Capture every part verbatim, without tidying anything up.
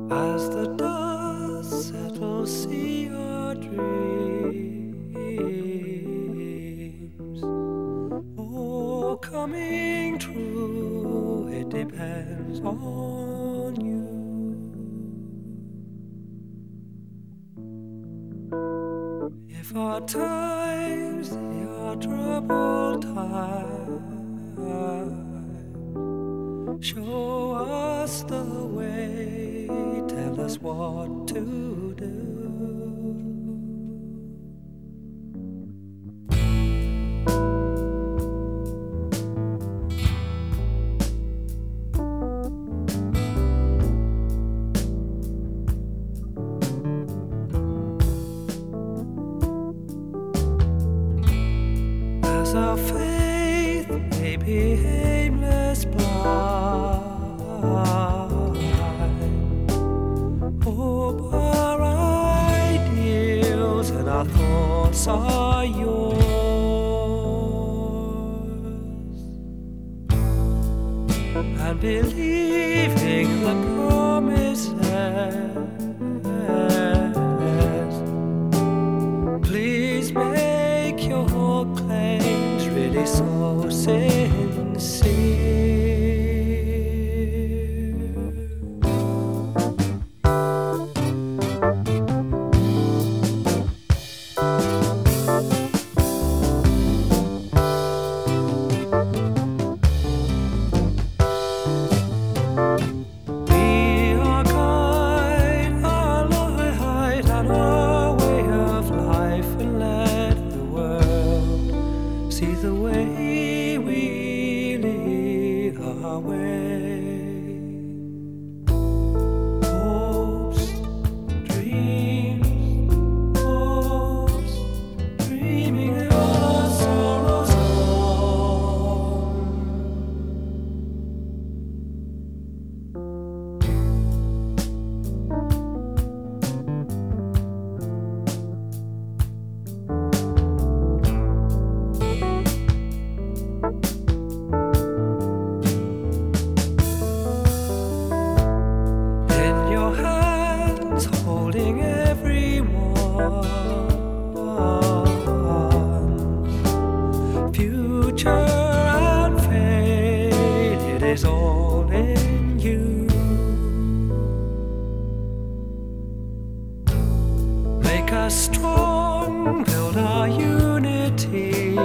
As the dust settles, see your dreams. Oh, coming true, it depends on you. If our times, they are troubled times, show us the way, tell us what to do. As our faith may be aimless blind, hope our ideals and our thoughts are yours, and believing the promises, please make your claims really so sincere. Be our guide, our light, and our way of life, and let the world see the way we lead our way. Hopes, dreams, hopes, dreaming our sorrows on. In your hands, holding everyone, future and fate, it is all in you. Make us strong, build our unity.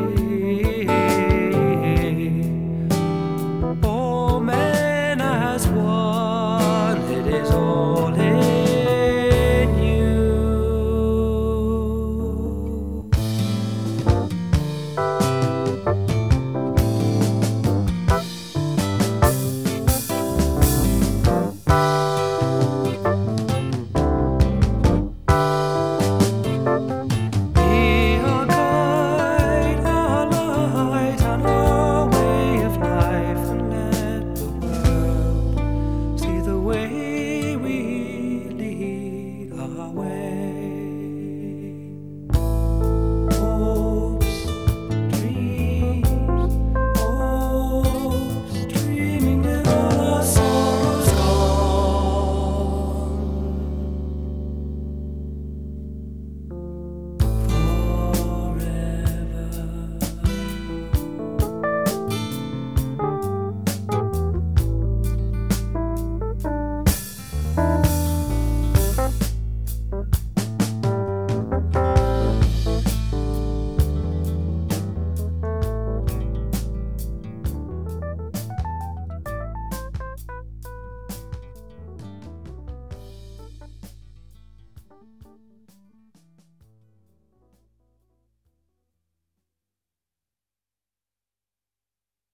All men as one, it is all in you. Be our guide, our light, and our way of life, and let the world see the way